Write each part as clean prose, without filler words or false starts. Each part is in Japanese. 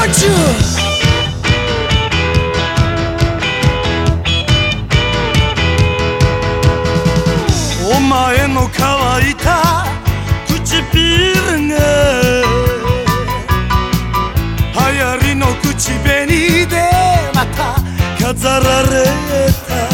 中お前の乾いた唇が流行りの口紅でまた飾られた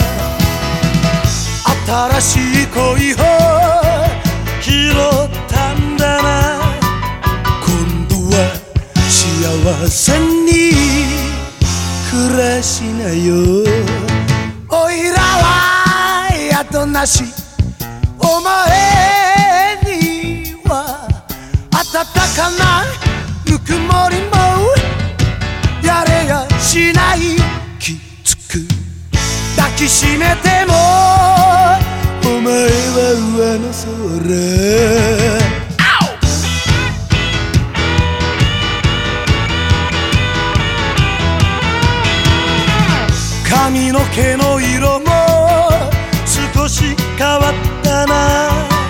新しい恋を拾ったんだな今度は幸せに暮らしなよおいらは宿なしお前には暖かなぬくもりもやれやしないきつく抱きしめてもお前は上の空髪の毛の色も少し変わったな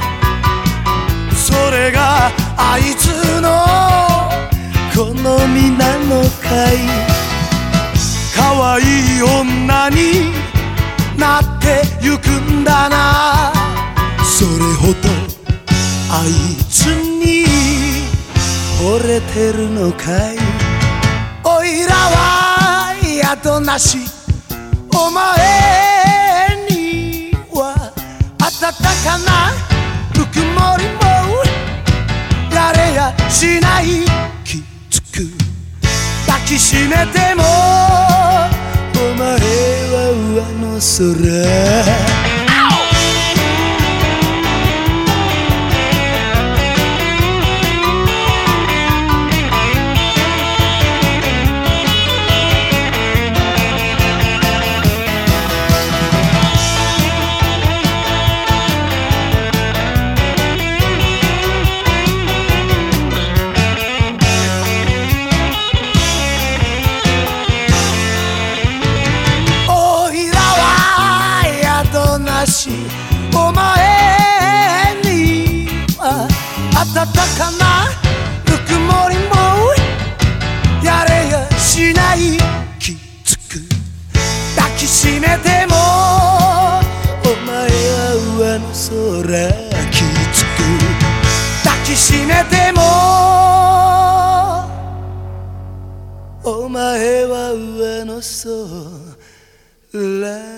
それがあいつの好みなのかい可愛い女になってゆくんだなそれほどあいつに惚れてるのかいおいらは宿なしお前には暖かなぬくもりもやれやしないきつく抱きしめてもお前は上の空お前には暖かなぬくもりもやれやしないきつく抱きしめてもお前は上の空きつく抱きしめてもお前は上の空